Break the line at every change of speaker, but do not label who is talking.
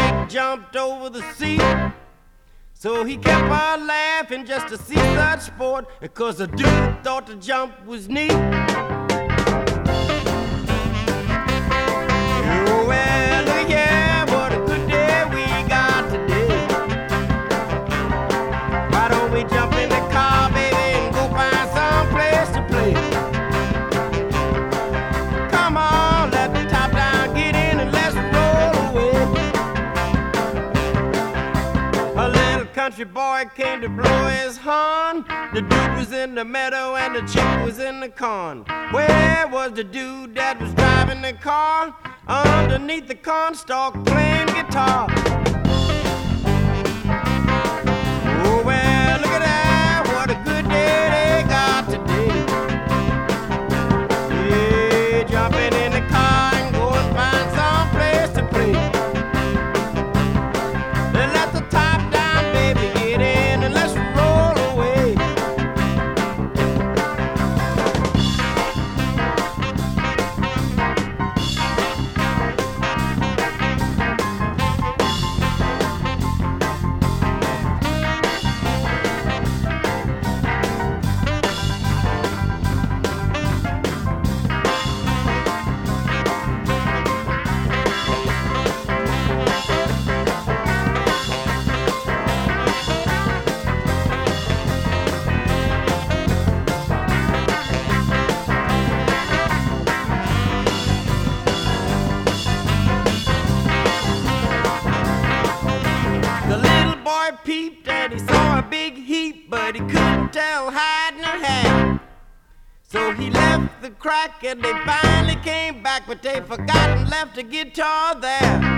Jake jumped over the seat. So he kept on laughing just to see such sport, because the dude thought the jump was neat. Oh, well, yeah, what a good day we got today. Why don't we jump in the car, baby, and go find some place to play? Come on, let the top down, get in and let's roll away. A little country boy came to blow his horn. The dude was in the meadow and the chick was in the corn. Where was the dude that was driving the car? Underneath the cornstalk playing guitar. Oh, well, look at that, what a good day they got today. Yeah, jumping in the car and go and find some place to play. Then let the top down, baby, get in and let's roll away. The little boy peeped and he saw a big heap, but he couldn't tell hiding or hat. So he left the crack and they finally came back, but they forgot and left the guitar there.